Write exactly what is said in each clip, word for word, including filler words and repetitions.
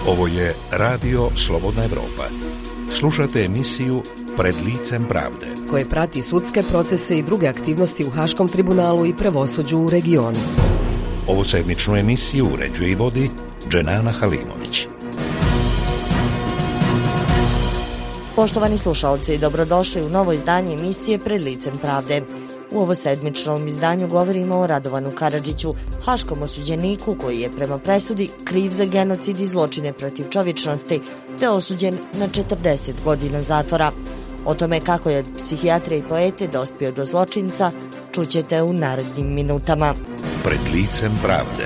Ovo je Radio Slobodna Evropa. Slušate emisiju Pred licem pravde, koje prati sudske procese i druge aktivnosti u Haškom tribunalu i pravosuđu u regionu. Ovu sedmičnu emisiju uređuje i vodi Dženana Halimović. Poštovani slušaoci, dobrodošli u novo izdanje emisije Pred licem pravde. U ovo sedmičnom izdanju govorimo o Radovanu Karadžiću, haškom osuđeniku koji je prema presudi kriv za genocid i zločine protiv čovječnosti, te osuđen na četrdeset godina zatvora. O tome kako je od psihijatra i poete dospio do zločinca, čućete u narednim minutama. Pred licem pravde.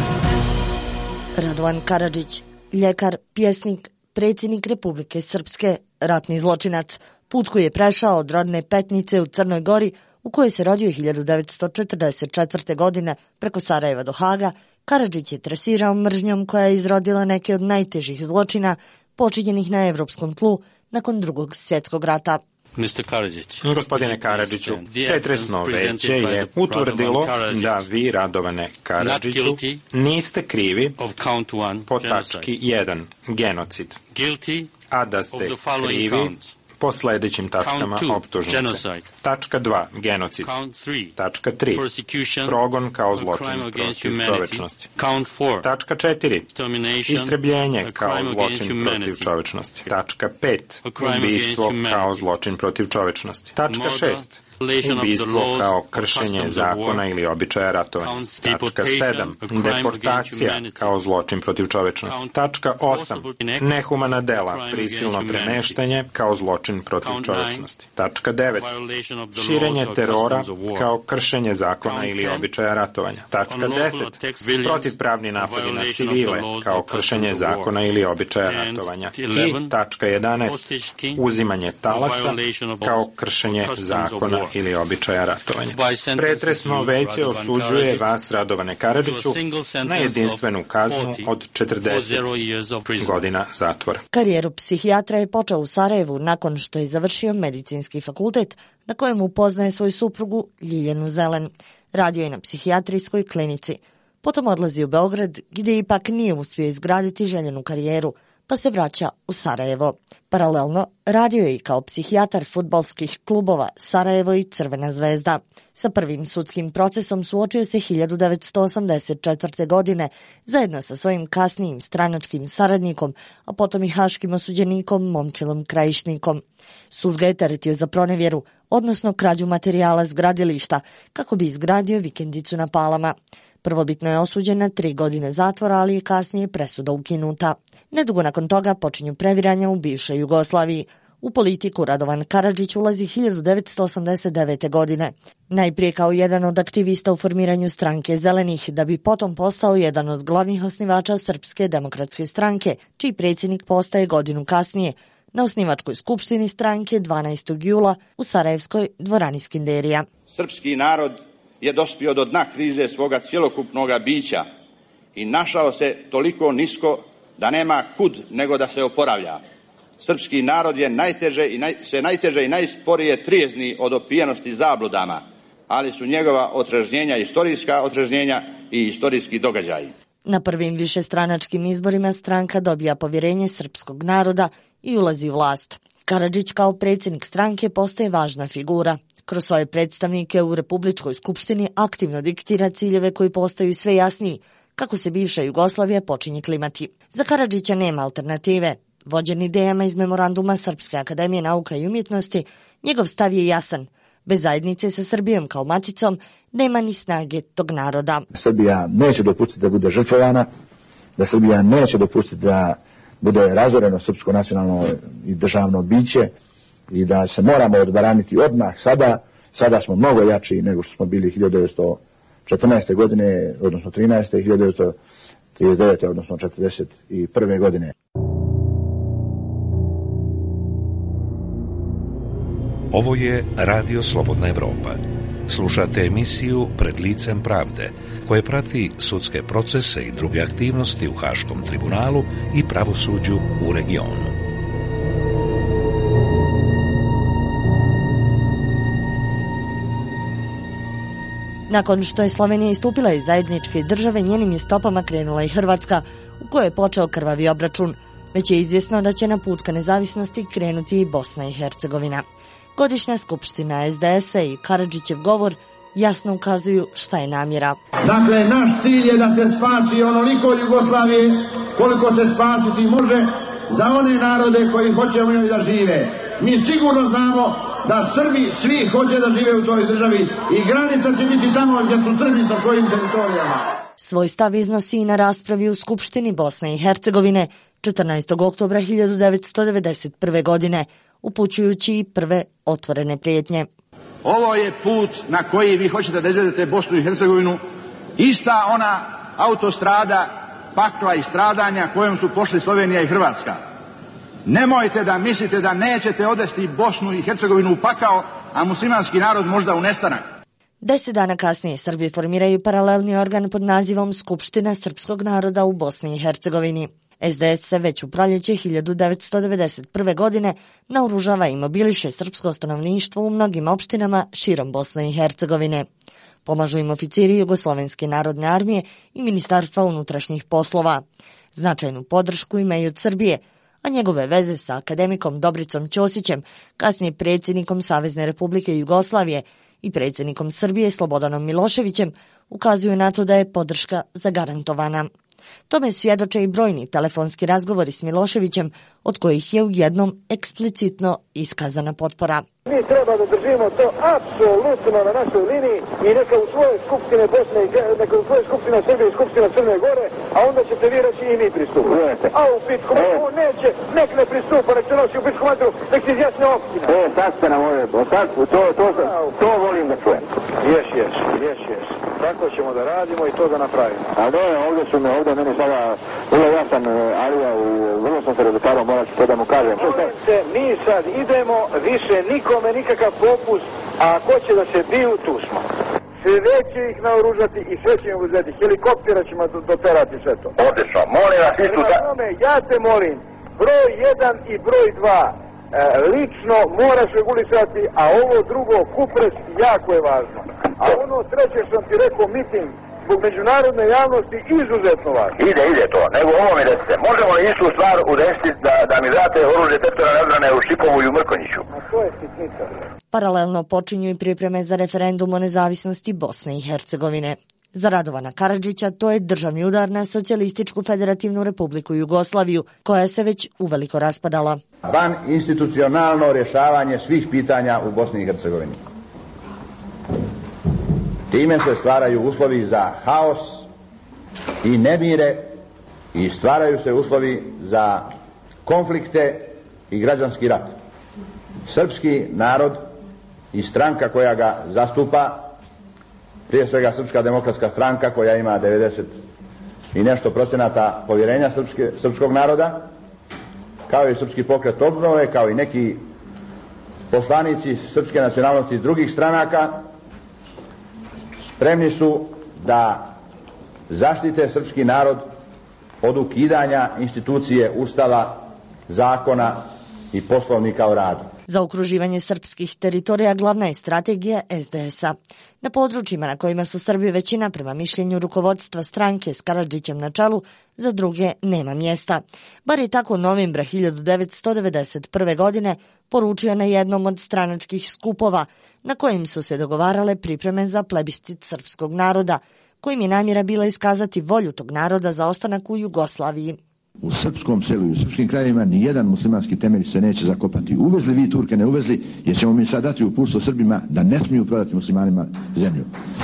Radovan Karadžić, ljekar, pjesnik, predsjednik Republike Srpske, ratni zločinac, put koji je prešao od rodne Petnice u Crnoj Gori, u kojoj se rodio hiljadu devetsto četrdeset četvrte. godine preko Sarajeva do Haga, Karadžić je tresirao mržnjom koja je izrodila neke od najtežih zločina počinjenih na evropskom tlu nakon drugog svjetskog rata. Gospodine Karadžiću, pretresno veće je utvrdilo da vi, Radovane Karadžiću, niste krivi po tački jedan, genocid, a da ste krivi po sljedećim tačkama optužnice. Tačka dva. Genocid. Tačka tri. Progon kao zločin protiv čovečnosti. Tačka četiri. Istrebljenje kao zločin protiv čovečnosti. Tačka pet. Ubijstvo kao zločin protiv čovečnosti. Tačka šest. Ubijstvo kao kršenje zakona ili običaja ratovanja. Tačka sedam. Deportacija kao zločin protiv čovečnosti. Tačka osam. Nehumana dela, prisilno premeštanje kao zločin protiv čovečnosti. Tačka devet. Širenje terora kao kršenje zakona ili običaja ratovanja. Tačka deset. Protivpravni napadi na civile kao kršenje zakona ili običaja ratovanja. I tačka jedanaest. Uzimanje talaca kao kršenje zakona ili običaja ratovanja. Pretresno veće osuđuje vas, Radovane Karadžiću, na jedinstvenu kaznu od četrdeset godina zatvora. Karijeru psihijatra je počeo u Sarajevu nakon što je završio medicinski fakultet, na kojem upoznaje svoju suprugu Ljiljanu Zelen. Radio je na psihijatrijskoj klinici. Potom odlazi u Beograd, gdje ipak nije uspio izgraditi željenu karijeru, pa se vraća u Sarajevo. Paralelno, radio je i kao psihijatar fudbalskih klubova Sarajevo i Crvena zvezda. Sa prvim sudskim procesom suočio se hiljadu devetsto osamdeset četvrte. godine zajedno sa svojim kasnijim stranačkim saradnikom, a potom i haškim osuđenikom Momčilom Krajišnikom. Sud ga je teretio za pronevjeru, odnosno krađu materijala s gradilišta, kako bi izgradio vikendicu na Palama. Prvobitno je osuđen na tri godine zatvora, ali je kasnije presuda ukinuta. Nedugo nakon toga počinju previranja u bivšoj Jugoslaviji. U politiku Radovan Karadžić ulazi hiljadu devetsto osamdeset devete. godine. Najprije kao jedan od aktivista u formiranju stranke Zelenih, da bi potom postao jedan od glavnih osnivača Srpske demokratske stranke, čiji predsjednik postaje godinu kasnije, na osnivačkoj skupštini stranke dvanaestog jula u Sarajevskoj dvorani Skenderija. Srpski narod je dospio do dna krize svoga cjelokupnoga bića i našao se toliko nisko da nema kud nego da se oporavlja. Srpski narod je najteže i naj, se najteže i najsporije trijezni od opijenosti zabludama, ali su njegova otrežnjenja istorijska otrežnjenja i istorijski događaji. Na prvim višestranačkim izborima stranka dobija povjerenje srpskog naroda i ulazi u vlast. Karadžić kao predsjednik stranke postaje važna figura. Kroz svoje predstavnike u Republičkoj skupštini aktivno diktira ciljeve koji postaju sve jasniji, kako se bivša Jugoslavija počinje klimati. Za Karadžića nema alternative. Vođen idejama iz memoranduma Srpske akademije nauka i umjetnosti, njegov stav je jasan. Bez zajednice sa Srbijom kao maticom nema ni snage tog naroda. Srbija neće dopustiti da bude žrtvovana, da Srbija neće dopustiti da bude razoreno srpsko nacionalno i državno biće i da se moramo odbraniti odmah sada. Sada smo mnogo jači nego što smo bili hiljadu devetsto četrnaeste. godine, odnosno trinaeste. i hiljadu devetsto trideset devete. odnosno četrdeset prve. godine. Ovo je Radio Slobodna Evropa. Slušate emisiju Pred licem pravde, koje prati sudske procese i druge aktivnosti u Haškom tribunalu i pravosuđu u regionu. Nakon što je Slovenija istupila iz zajedničke države, njenim je stopama krenula i Hrvatska. u kojoj je počeo krvavi obračun, već je izvjesno da će na put ka nezavisnosti krenuti i Bosna i Hercegovina. Godišnja skupština es de es a i Karadžićev govor jasno ukazuju šta je namjera. Dakle, naš cilj je da se spasi onoliko Jugoslavije koliko se spasiti može za one narode koji hoće u njoj da žive. Mi sigurno znamo da Srbi svi hoće da žive u toj državi i granica će biti tamo gdje su Srbi sa svojim teritorijama. Svoj stav iznosi i na raspravi u Skupštini Bosne i Hercegovine četrnaestog oktobra hiljadu devetsto devedeset prve. godine, upućujući i prve otvorene prijetnje. Ovo je put na koji vi hoćete da izvedete Bosnu i Hercegovinu, ista ona autostrada pakla i stradanja kojom su pošli Slovenija i Hrvatska. Nemojte da mislite da nećete odvesti Bosnu i Hercegovinu u pakao, a muslimanski narod možda u nestanak. Deset dana kasnije Srbi formiraju paralelni organ pod nazivom Skupština srpskog naroda u Bosni i Hercegovini. es de es se već u proljeće hiljadu devetsto devedeset prve. godine naoružava i mobiliše srpsko stanovništvo u mnogim opštinama širom Bosne i Hercegovine. Pomažu im oficiri Jugoslovenske narodne armije i Ministarstva unutrašnjih poslova. Značajnu podršku imaju od Srbije, a njegove veze sa akademikom Dobricom Ćosićem, kasnije predsjednikom Savezne Republike Jugoslavije i predsjednikom Srbije Slobodanom Miloševićem, ukazuju na to da je podrška zagarantovana. Tome svjedoče i brojni telefonski razgovori s Miloševićem, od kojih je u jednom eksplicitno iskazana potpora. Mi treba da držimo to apsolutno na našoj liniji i neka u svoje skupštine Bosne i neka u svoje skupštine Srbije i skupštine Crne Gore, a onda ćete vi reći i mi pristupimo. A u Pitsku Matru neće, nek ne pristupa, nek se nosi u Pitsku Matru, nek se izjasne opština. E, sad ste nam ovdje, to, to, to, to volim da čujem. Ješ, ješ, ješ, ješ. Tako ćemo da radimo i to da napravimo. A ne, ovdje su me, ovdje meni sada vrlo jasan Alija, vrlo sam se razotarao, morat ću to da mu kažem. Se, mi sad idemo, više nikome nikakav popust, a ako će da se biju, tu smo. Sve će ih naoružati i sve će im uzeti. Helikoptera ćemo doterati sve to. Odlično, molim vas istu da... Ja te molim, broj jedan i broj dva e, lično moraš regulisati, a ovo drugo, kupres, jako je važno. A ono treće što ti rekao, miting, zbog međunarodne javnosti, izuzetno važno. Ide, ide to, nego ovo mi recite. Možemo li istu stvar udesiti da, da mi date oružje teritorijalne odbrane u Šipovu i u Mrkonjiću? A to je sitnica. Paralelno počinju i pripreme za referendum o nezavisnosti Bosne i Hercegovine. Za Radovana Karadžića to je državni udar na Socijalističku federativnu republiku Jugoslaviju, koja se već uveliko raspadala. Van institucionalno rješavanje svih pitanja u Bosni i Hercegovini. Time se stvaraju uslovi za haos i nemire i stvaraju se uslovi za konflikte i građanski rat. Srpski narod i stranka koja ga zastupa, prije svega Srpska demokratska stranka koja ima devedeset i nešto procenata povjerenja srpske, srpskog naroda, kao i Srpski pokret obnove, kao i neki poslanici srpske nacionalnosti iz drugih stranaka, spremni su da zaštite srpski narod od ukidanja institucije Ustava, zakona i poslovnika o radu. Za okruživanje srpskih teritorija glavna je strategija es de es a. Na područjima na kojima su Srbi većina, prema mišljenju rukovodstva stranke s Karadžićem na čelu, za druge nema mjesta. Bar je tako novembra hiljadu devetsto devedeset prve. godine poručio na jednom od stranačkih skupova, na kojim su se dogovarale pripreme za plebiscit srpskog naroda, kojim je namjera bila iskazati volju tog naroda za ostanak u Jugoslaviji. U srpskom selu i u srpskim krajevima ni jedan muslimanski temelj se neće zakopati. Uvezli vi Turke, ne uvezli, jer ćemo mi sad dati uputstvo Srbima da ne smiju prodati muslimanima zemlju.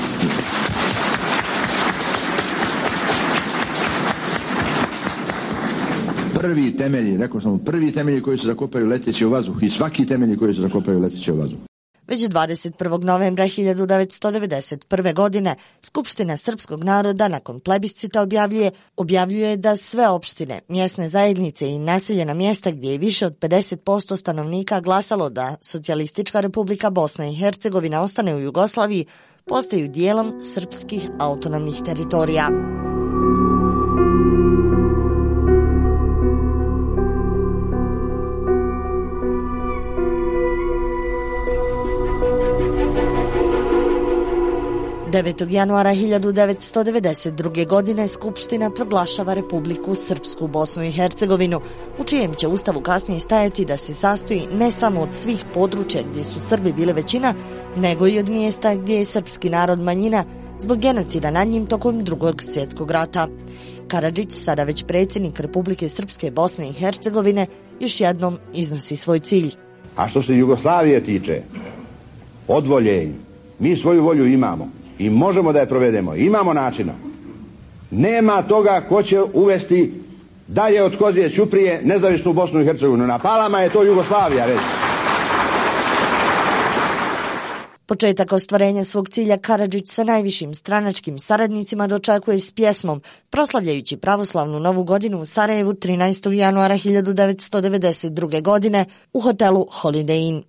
Prvi temelji, rekao sam, prvi temelji koji se zakopaju leteći u vazduh i svaki temelji koji se zakopaju leteći u vazduh. Već dvadeset prvog novembra hiljadu devetsto devedeset prve. godine Skupština srpskog naroda nakon plebiscita objavljuje, objavljuje da sve opštine, mjesne zajednice i naseljena mjesta gdje je više od pedeset posto stanovnika glasalo da Socijalistička republika Bosna i Hercegovina ostane u Jugoslaviji, postaju dijelom srpskih autonomnih teritorija. devetog januara hiljadu devetsto devedeset druge. godine Skupština proglašava Republiku Srpsku Bosnu i Hercegovinu, u čijem će ustavu kasnije stajati da se sastoji ne samo od svih područja gdje su Srbi bili većina, nego i od mjesta gdje je srpski narod manjina zbog genocida nad njim tokom Drugog svjetskog rata. Karadžić, sada već predsjednik Republike Srpske Bosne i Hercegovine, još jednom iznosi svoj cilj. A što se Jugoslavije tiče, od volje, mi svoju volju imamo i možemo da je provedemo, imamo načina. Nema toga ko će uvesti dalje od Kozije Ćuprije nezavisnu Bosnu i Hercegovinu. Na Palama je to Jugoslavija, reći. Početak ostvarenja svog cilja Karadžić sa najvišim stranačkim saradnicima dočekuje s pjesmom, proslavljajući pravoslavnu novu godinu u Sarajevu trinaestog januara hiljadu devetsto devedeset druge. godine u hotelu Holiday Inn.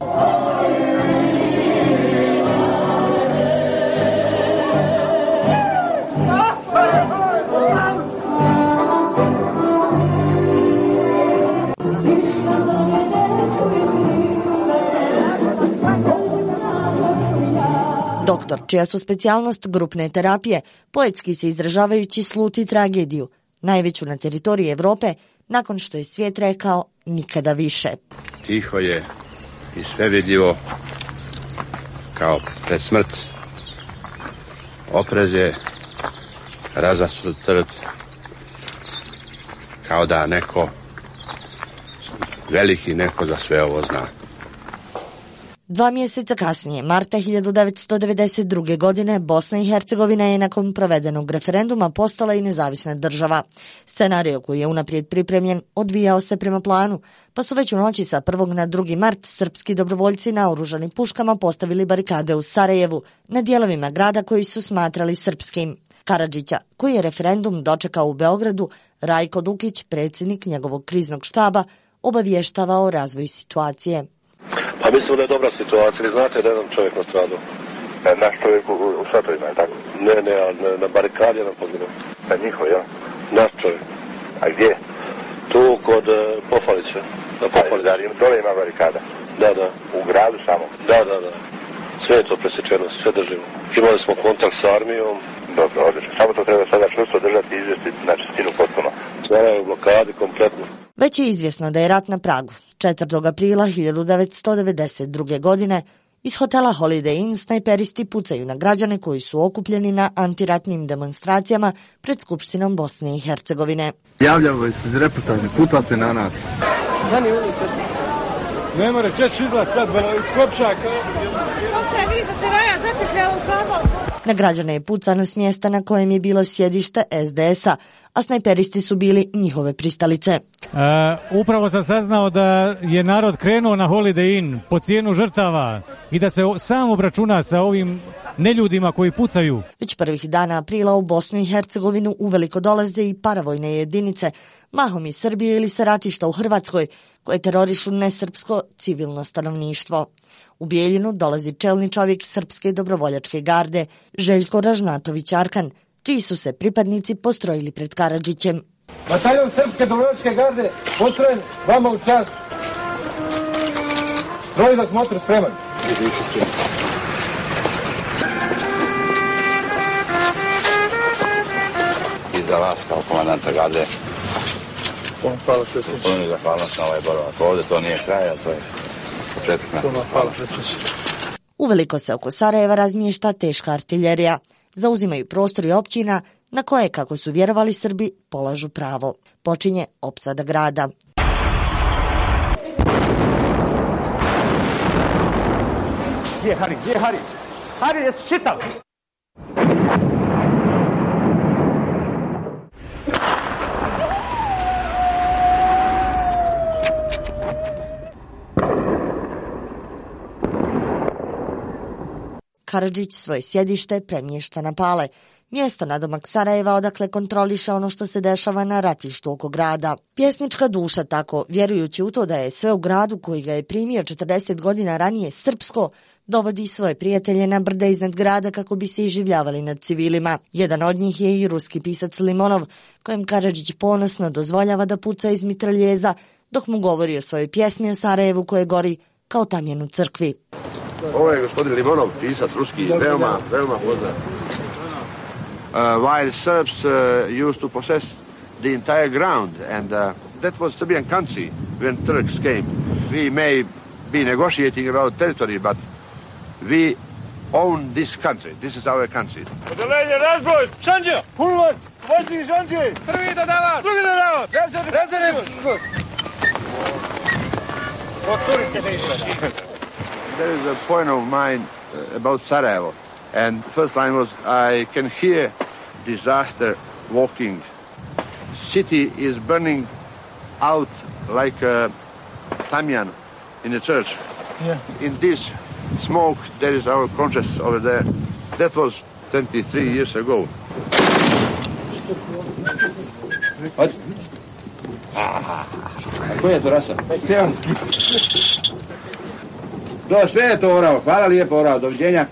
Doktor, čija su specijalnost grupne terapije, poetski se izražavajući sluti tragediju, najveću na teritoriji Evrope, nakon što je svijet rekao nikada više. Tiho je i sve vidljivo kao pred smrt. Oprez je razasut trd, kao da neko, veliki neko za sve ovo zna. Dva mjeseca kasnije, marta hiljadu devetsto devedeset druge. godine, Bosna i Hercegovina je nakon provedenog referenduma postala i nezavisna država. Scenario koji je unaprijed pripremljen odvijao se prema planu, pa su već u noći sa prvog na drugi mart srpski dobrovoljci naoružani puškama postavili barikade u Sarajevu, na dijelovima grada koji su smatrali srpskim. Karadžića, koji je referendum dočekao u Beogradu, Rajko Dukić, predsjednik njegovog kriznog štaba, obavještava o razvoju situacije. Pa mislim da je dobra situacija, ali znate da je jedan čovjek nastradao. Naš čovjek u, u šatovima, je tako? Ne, ne, na, na barikadi je nam poginuo. Pa njihov, ja? Naš čovjek. A gdje? Tu kod uh, Pofalića. Na Pofalića. Da, dole ima barikada? Da, da. U gradu samo? Da, da, da. Sve je to presječeno, sve držimo. Imali smo kontakt s armijom. Dobro, odlično. Samo to treba sada čvrsto držati i izvesti na čistinu potpuno. Sve je u blokadi kompletno. Već je izvjesno da je rat na pragu. četvrtog aprila hiljadu devetsto devedeset druge. godine iz hotela Holiday Inn snajperisti pucaju na građane koji su okupljeni na antiratnim demonstracijama pred Skupštinom Bosne i Hercegovine. Javljamo se iz reportažne, puca se na nas. Ne more, češ izlaz sad, iz Kopšaka. Na građane je pucano s mjesta na kojem je bilo sjedište es de es a, a snajperisti su bili njihove pristalice. E, upravo sam saznao da je narod krenuo na Holiday Inn po cijenu žrtava i da se sam obračuna sa ovim neljudima koji pucaju. Već prvih dana aprila u Bosnu i Hercegovinu uveliko dolaze i paravojne jedinice, mahom iz Srbije ili sa ratišta u Hrvatskoj, koje terorišu nesrpsko civilno stanovništvo. U Bijeljinu dolazi čelni čovjek Srpske dobrovoljačke garde, Željko Ražnatović-Arkan, čiji su se pripadnici postrojili pred Karadžićem. Bataljon Srpske dobrovoljačke garde postrojen vama u čast. Stroj za smotru spreman. I za vas kao komandanta garde. Hvala predsjedniče. Puno zahvalnost na ovaj boravak. Ovdje to nije kraj, ali to je početak. Hvala predsjedniče. Uveliko se oko Sarajeva razmješta teška artiljerija. Zauzimaju prostori općina na koje, kako su vjerovali Srbi, polažu pravo. Počinje opsada grada. Gdje je Hari? Gdje je Hari? Hari, jesi čitali? Karadžić svoje sjedište premješta na Pale, mjesto nadomak Sarajeva odakle kontroliše ono što se dešava na ratištu oko grada. Pjesnička duša tako, vjerujući u to da je sve u gradu koji ga je primio četrdeset godina ranije srpsko, dovodi svoje prijatelje na brde iznad grada kako bi se iživljavali nad civilima. Jedan od njih je i ruski pisac Limonov, kojem Karadžić ponosno dozvoljava da puca iz mitraljeza, dok mu govori o svojoj pjesmi o Sarajevu koje gori kao tamjan u crkvi. Ovo je gospodin Limonov, pisac ruski, veoma, veoma poznat. uh, while Serbs uh, used to possess the entire ground, and uh, that was Serbian country when Turks came. We may be negotiating about territory, but we own this country. This is our country. Podelenje, razbroj! Šanđe! Punovac! Vojnik Šanđe! Prvi dodavac! Drugi dodavac! Rezerv! Rezerv! There is a point of mine uh, about Sarajevo, and the first line was, I can hear disaster walking. City is burning out like a tamyan in a church. Yeah. In this smoke, there is our conscience over there. That was twenty-three years ago. What? Koja je to rasa? Seonski. To sve je to orao. Hvala lijepo orao. Doviđenja.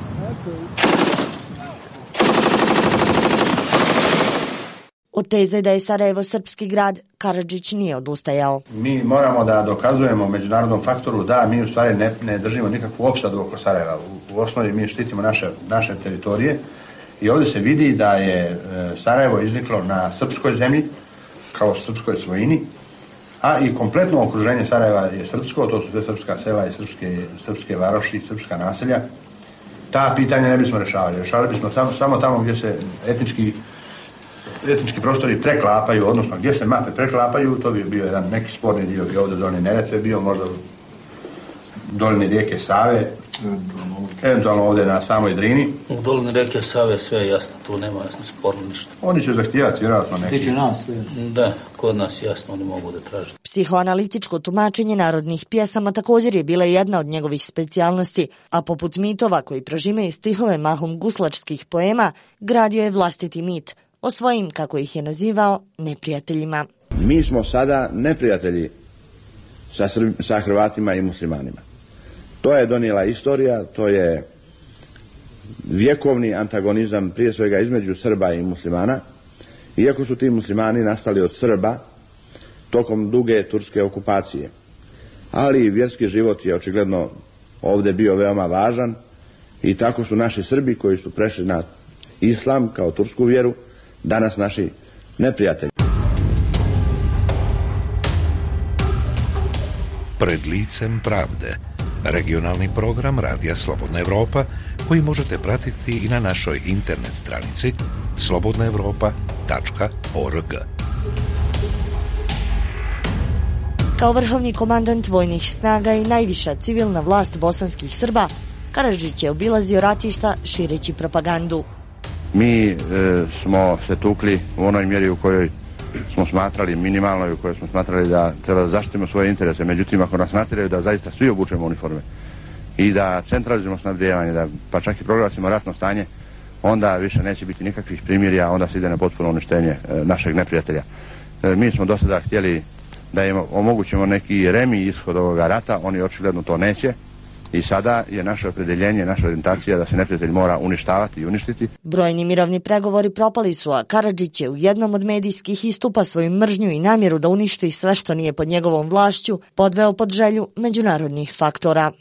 Od teze da je Sarajevo srpski grad, Karadžić nije odustajao. Mi moramo da dokazujemo međunarodnom faktoru da mi u stvari ne, ne držimo nikakvu opsadu oko Sarajeva. U, u osnovi mi štitimo naše, naše teritorije i ovdje se vidi da je e, Sarajevo izniklo na srpskoj zemlji, kao srpskoj svojini, a i kompletno okruženje Sarajeva je srpsko, to su sve srpska sela i srpske, srpske varoši, srpska naselja. Ta pitanja ne bismo rešavali. Rešavali bismo samo, samo tamo gdje se etnički etnički prostori preklapaju, odnosno gdje se mape preklapaju, to bi bio jedan neki sporni dio, bi ovdje dolini Neretve bio, možda dolini rijeke Save, eventualno ovdje na samoj Drini. U dolini rijeke Save sve je jasno, tu nema jasno sporno ništa. Oni će zahtijevati vjerojatno neki. Tiče nas sve. Da, kod nas jasno oni mogu da traže. Psihoanalitičko tumačenje narodnih pjesama također je bila jedna od njegovih specijalnosti, a poput mitova koji prožimaju stihove mahom guslačkih poema, gradio je vlastiti mit o svojim, kako ih je nazivao, neprijateljima. Mi smo sada neprijatelji sa, Srb, sa Hrvatima i muslimanima. To je donijela istorija, to je vjekovni antagonizam prije svega između Srba i muslimana, iako su ti muslimani nastali od Srba tokom duge turske okupacije. Ali vjerski život je očigledno ovdje bio veoma važan i tako su naši Srbi koji su prešli na islam kao tursku vjeru danas naši neprijatelji. Pred licem pravde, regionalni program Radija Slobodna Evropa koji možete pratiti i na našoj internet stranici slobodna evropa tačka org. Kao vrhovni komandant vojnih snaga i najviša civilna vlast bosanskih Srba, Karadžić je obilazio ratišta šireći propagandu. Mi e, smo se tukli u onoj mjeri u kojoj smo smatrali minimalno i u kojoj smo smatrali da treba da zaštitimo svoje interese. Međutim, ako nas natjeraju da zaista svi obučemo uniforme i da centralizujemo snabdijevanje, da pa čak i proglasimo ratno stanje, onda više neće biti nikakvih primirja, onda se ide na potpuno uništenje e, našeg neprijatelja. E, mi smo do sada htjeli da im omogućimo neki remi ishod ovoga rata, oni očigledno to neće. I sada je naše opredjeljenje, naša orijentacija da se neprijatelj mora uništavati i uništiti. Brojni mirovni pregovori propali su, a Karadžić je u jednom od medijskih istupa svoju mržnju i namjeru da uništi sve što nije pod njegovom vlašću podveo pod želju međunarodnih faktora.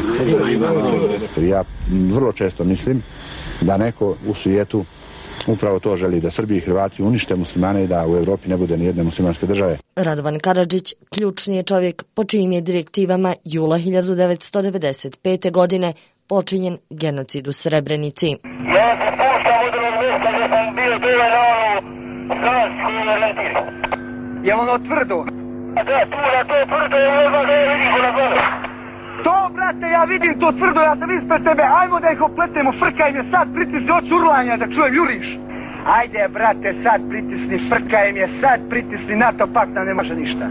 Ja vrlo često mislim da neko u svijetu upravo to želi, da Srbi i Hrvati unište muslimane i da u Europi ne bude ni jedne muslimanske države. Radovan Karadžić ključni je čovjek po čijim je direktivama jula hiljadu devetsto devedeset pete. godine počinjen genocid u Srebrenici. Ja se puštam od drugog mjesta gdje sam bio dole na onu znas koju je letili. Je ono tvrdo? A da, tu na to tvrdo je ono da je vidim kod gore. To, brate, ja vidim to tvrdo, ja sam ispred tebe, ajmo da ih opletemo, frkaj me sad, pritisni od urlanja da čujem, juriš. Ajde, brate, sad pritisni, frkaj me, sad pritisni, NATO pakt nam ne može ništa.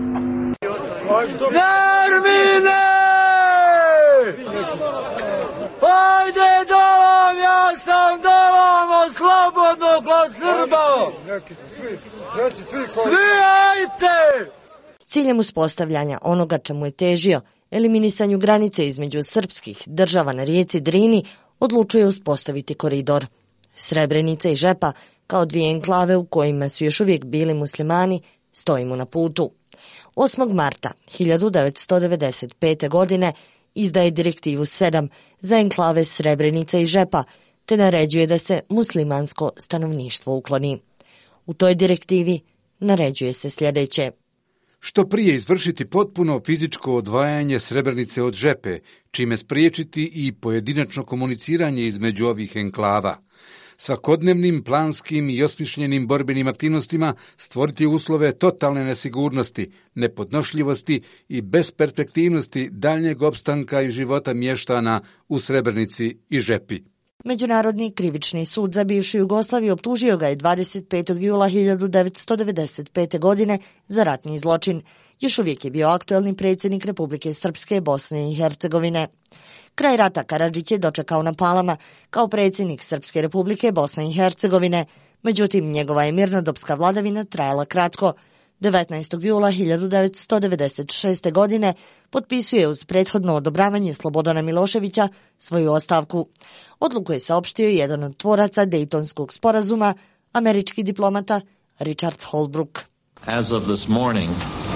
Nermine! Ajde dolam, ja sam dolamo slobodno kod Srba! Svi ajte! S ciljem uspostavljanja onoga čemu je težio, eliminisanju granice između srpskih država na rijeci Drini, odlučuje uspostaviti koridor. Srebrenica i Žepa, kao dvije enklave u kojima su još uvijek bili muslimani, stoji mu na putu. osmog marta hiljadu devetsto devedeset pete. godine izdaje direktivu sedam za enklave Srebrenica i Žepa, te naređuje da se muslimansko stanovništvo ukloni. U toj direktivi naređuje se sljedeće. Što prije izvršiti potpuno fizičko odvajanje Srebrenice od Žepe, čime spriječiti i pojedinačno komuniciranje između ovih enklava. Svakodnevnim, planskim i osmišljenim borbenim aktivnostima stvoriti uslove totalne nesigurnosti, nepodnošljivosti i besperspektivnosti daljnjeg opstanka i života mještana u Srebrenici i Žepi. Međunarodni krivični sud za bivšu Jugoslaviju optužio ga je dvadeset petog jula hiljadu devetsto devedeset pete. godine za ratni zločin. Još uvijek je bio aktuelni predsjednik Republike Srpske, Bosne i Hercegovine. Kraj rata Karadžić je dočekao na Palama kao predsjednik Srpske Republike, Bosne i Hercegovine, međutim njegova je mirnodopska vladavina trajala kratko. devetnaestog jula hiljadu devetsto devedeset šeste. godine potpisuje uz prethodno odobravanje Slobodana Miloševića svoju ostavku. Odluku je saopštio jedan od tvoraca Dejtonskog sporazuma, američki diplomata Richard Holbrooke. As of this morning,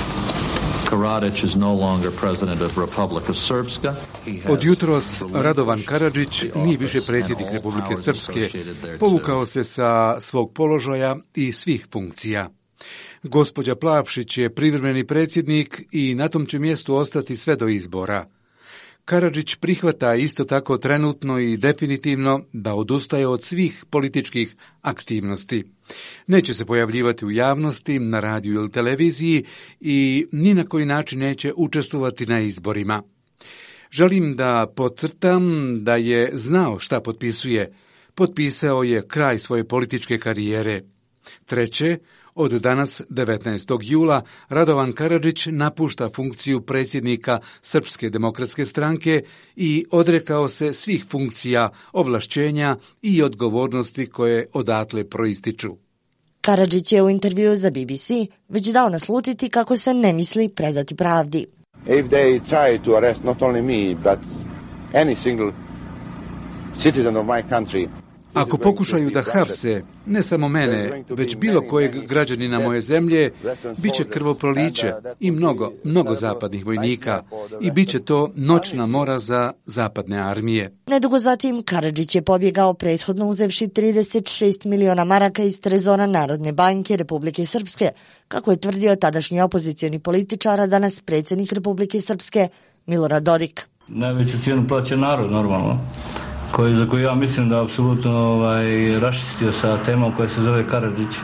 Karadzic is no longer president of Republika Srpska. Od jutros Radovan Karadžić nije više predsjednik Republike Srpske, povukao se sa svog položaja i svih funkcija. Gospođa Plavšić je privremeni predsjednik i na tom će mjestu ostati sve do izbora. Karadžić prihvata isto tako trenutno i definitivno da odustaje od svih političkih aktivnosti. Neće se pojavljivati u javnosti, na radiju ili televiziji i ni na koji način neće učestvovati na izborima. Želim da podcrtam da je znao šta potpisuje. Potpisao je kraj svoje političke karijere. Treće, od danas, devetnaestog jula, Radovan Karadžić napušta funkciju predsjednika Srpske demokratske stranke i odrekao se svih funkcija, ovlašćenja i odgovornosti koje odatle proističu. Karadžić je u intervjuu za B B C već dao naslutiti kako se ne misli predati pravdi. If they try to arrest not only me, but any single citizen of my country, ako pokušaju da hapse ne samo mene, već bilo kojeg građanina moje zemlje, bit će krvoproliće i mnogo, mnogo zapadnih vojnika i bit će to noćna mora za zapadne armije. Nedugo zatim Karadžić je pobjegao prethodno uzevši trideset šest miliona maraka iz trezora Narodne banke Republike Srpske, kako je tvrdio tadašnji opozicioni političar, a danas predsjednik Republike Srpske Milorad Dodik. Najveću cijenu plaća narod, normalno. Koji, za koju ja mislim da apsolutno ovaj, raščistio sa temom koja se zove Karadžić.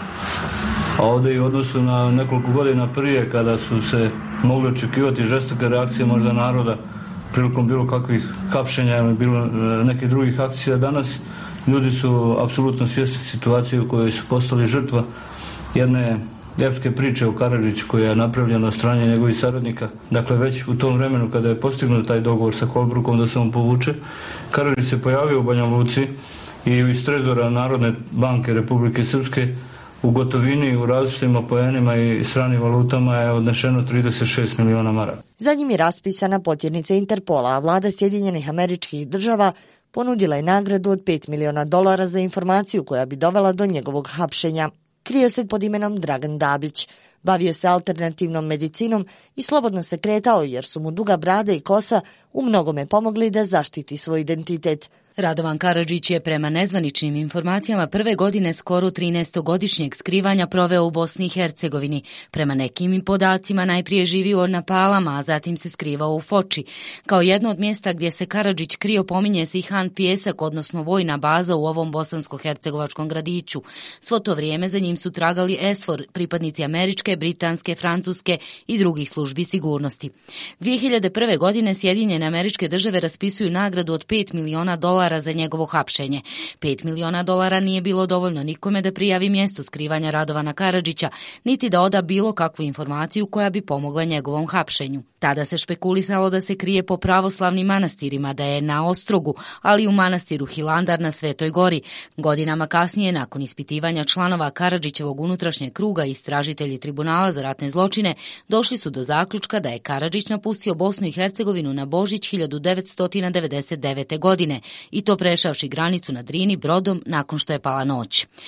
A ovdje i u odnosu na nekoliko godina prije, kada su se mogli očekivati žestoke reakcije možda naroda prilikom bilo kakvih hapšenja ili bilo nekih drugih akcija, danas ljudi su apsolutno svjesni situacije u kojoj su postali žrtva jedne epske priče o Karadžiću koja je napravljena od strane njegovih saradnika. Dakle, već u tom vremenu kada je postignut taj dogovor sa Holbrookom da se on povuče, Karadžić se pojavio u Banja Luci i iz trezora Narodne banke Republike Srpske u gotovini, u različitim apoenima i stranim valutama je odnešeno trideset šest miliona maraka. Za njim je raspisana potjernica Interpola, a vlada Sjedinjenih Američkih Država ponudila je nagradu od pet miliona dolara za informaciju koja bi dovela do njegovog hapšenja. Krio se pod imenom Dragan Dabić, bavio se alternativnom medicinom i slobodno se kretao jer su mu duga brada i kosa u mnogome pomogli da zaštiti svoj identitet. Radovan Karadžić je prema nezvaničnim informacijama prve godine skoro trinaestogodišnjeg skrivanja proveo u Bosni i Hercegovini. Prema nekim podacima najprije živio na Palama, a zatim se skrivao u Foči. Kao jedno od mjesta gdje se Karadžić krio pominje se i Han Pijesak, odnosno vojna baza u ovom bosansko-hercegovačkom gradiću. Svo to vrijeme za njim su tragali SFOR, pripadnici američke, britanske, francuske i drugih službi sigurnosti. dvije hiljade prve. godine Sjedinjene Američke Države raspisuju nagradu od pet miliona dolara za njegovo hapšenje. pet miliona dolara nije bilo dovoljno nikome da prijavi mjesto skrivanja Radovana Karadžića, niti da oda bilo kakvu informaciju koja bi pomogla njegovom hapšenju. Tada se špekulisalo da se krije po pravoslavnim manastirima, da je na Ostrogu, ali i u manastiru Hilandar na Svetoj Gori. Godinama kasnije, nakon ispitivanja članova Karadžićevog unutrašnjeg kruga i istražitelji Tribunala za ratne zločine, došli su do zaključka da je Karadžić napustio Bosnu i Hercegovinu na Božić hiljadu devetsto devedeset devete. godine i to prešavši granicu na Drini brodom nakon što je pala noć.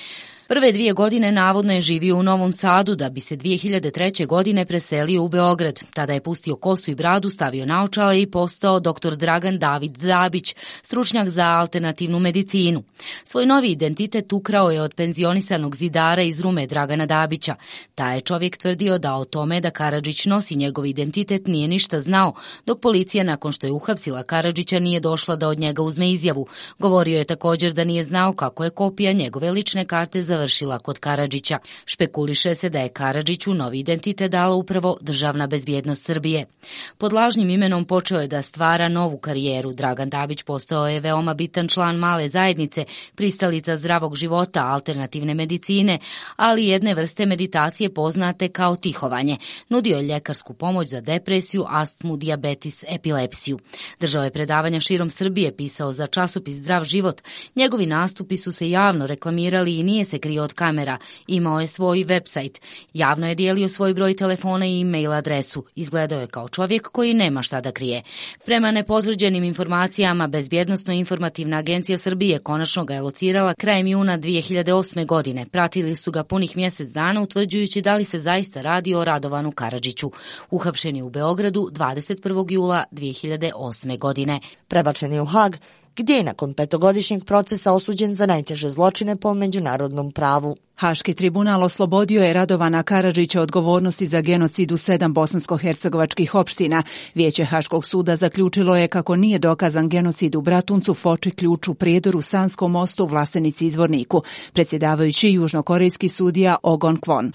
Prve dvije godine navodno je živio u Novom Sadu da bi se dvije hiljade treće. godine preselio u Beograd. Tada je pustio kosu i bradu, stavio naočale i postao doktor Dragan David Dabić, stručnjak za alternativnu medicinu. Svoj novi identitet ukrao je od penzionisanog zidara iz Rume Dragana Dabića. Taj je čovjek tvrdio da o tome da Karadžić nosi njegov identitet nije ništa znao, dok policija nakon što je uhapsila Karadžića nije došla da od njega uzme izjavu. Govorio je također da nije znao kako je kopija njegove lične karte završila kod Karadžića. Špekuliše se da je Karadžiću novi identitet dala upravo Državna bezbjednost Srbije. Pod lažnim imenom počeo je da stvara novu karijeru. Dragan Dabić postao je veoma bitan član male zajednice, pristalica zdravog života, alternativne medicine, ali jedne vrste meditacije poznate kao tihovanje. Nudio je ljekarsku pomoć za depresiju, astmu, dijabetes, epilepsiju. Držao je predavanja širom Srbije, pisao za časopis Zdrav život. Njegovi nastupi su se javno reklamirali i nije se krio od kamera. Imao je svoj website. Javno je dijelio svoj broj telefona i e-mail adresu. Izgledao je kao čovjek koji nema šta da krije. Prema nepotvrđenim informacijama, Bezbjednosno-informativna agencija Srbije konačno ga je locirala krajem juna dvije hiljade osme. godine. Pratili su ga punih mjesec dana, utvrđujući da li se zaista radi o Radovanu Karadžiću. Uhapšen je u Beogradu dvadeset prvog jula dvije hiljade osme. godine. Prebačen je u Hag, gdje je nakon petogodišnjeg procesa osuđen za najteže zločine po međunarodnom pravu. Haški tribunal oslobodio je Radovana Karadžića odgovornosti za genocid u sedam bosansko-hercegovačkih opština. Vijeće Haškog suda zaključilo je kako nije dokazan genocid u Bratuncu, Foči, Ključu, Prijedoru, Sanskom mostu, Vlasenici i Zvorniku. Predsjedavajući južnokorejski sudija Ogon Kwon.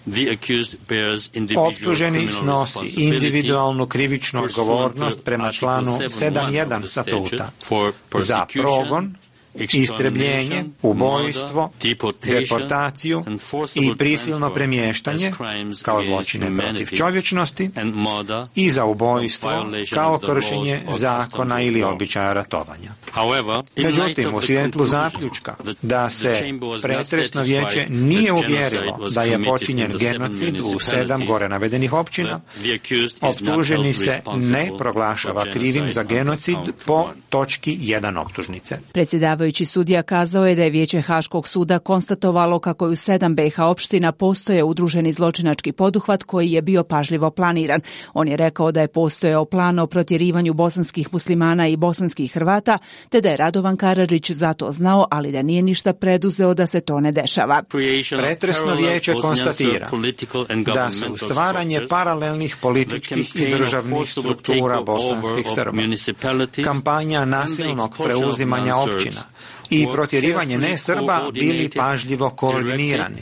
Optuženi snosi individualnu krivičnu odgovornost prema članu sedam jedan statuta za progon, istrebljenje, ubojstvo, deportaciju i prisilno premještanje kao zločine protiv čovječnosti i za ubojstvo kao kršenje zakona ili običaja ratovanja. Međutim, u svjetlu zaključka da se pretresno vijeće nije uvjerilo da je počinjen genocid u sedam gore navedenih općina, optuženi se ne proglašava krivim za genocid po točki jedan optužnice. Predsjedavajući sudija kazao je da je Vijeće Haškog suda konstatovalo kako je u sedam be ha opština postoje udruženi zločinački poduhvat koji je bio pažljivo planiran. On je rekao da je postojao plan o protjerivanju bosanskih muslimana i bosanskih Hrvata, te da je Radovan Karadžić za to znao, ali da nije ništa preduzeo da se to ne dešava. Pretresno vijeće konstatira da su stvaranje paralelnih političkih i državnih struktura bosanskih Srba, kampanja nasilnog preuzimanja općina i protjerivanje ne-Srba bili pažljivo koordinirani.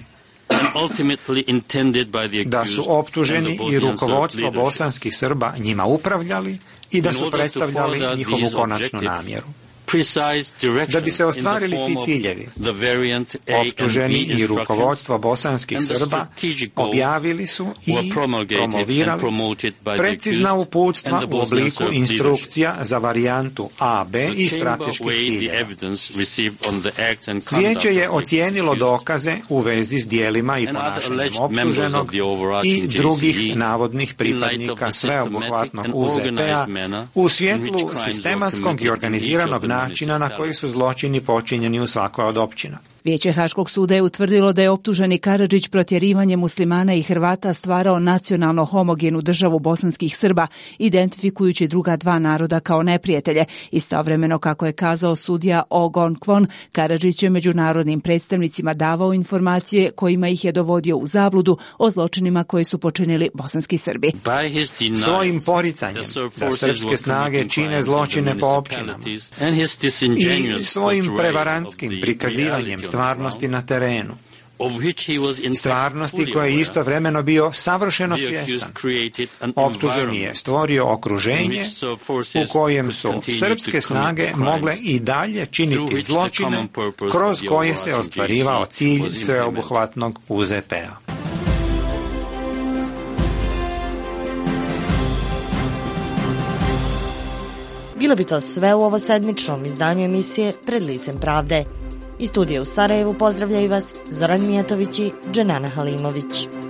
Da su optuženi i rukovodstvo bosanskih Srba njima upravljali i da su predstavljali njihovu konačnu namjeru. Da bi se ostvarili ti ciljevi, optuženi i rukovodstvo bosanskih Srba objavili su i promovirali precizna uputstva u obliku instrukcija za varijantu A, B i strateških ciljeva. Vijeće je ocijenilo dokaze u vezi s dijelima i ponašanjem optuženog i drugih navodnih pripadnika sveobuhvatnog u ze pe-a u svjetlu sistematskog i organiziranog načina na koji su zločini počinjeni u svakoj od općina. Vijeće Haškog suda je utvrdilo da je optuženi Karadžić protjerivanje muslimana i Hrvata stvarao nacionalno homogenu državu bosanskih Srba, identifikujući druga dva naroda kao neprijatelje. Istovremeno, kako je kazao sudija Ogon Kwon, Karadžić je međunarodnim predstavnicima davao informacije kojima ih je dovodio u zabludu o zločinima koji su počinili bosanski Srbi. Svojim poricanjem da srpske snage čine zločine po općinama i svojim prevarantskim prikazivanjem stvarnosti na terenu, stvarnosti koje je istovremeno bio savršeno svjestan, optuženi je stvorio okruženje u kojem su srpske snage mogle i dalje činiti zločine kroz koje se ostvarivao cilj sveobuhvatnog u ze pe-a. Bilo bi to sve u ovo sedmičnom izdanju emisije Pred licem pravde. Iz studija u Sarajevu pozdravljaju vas Zoran Mijatović i Dženana Halimović.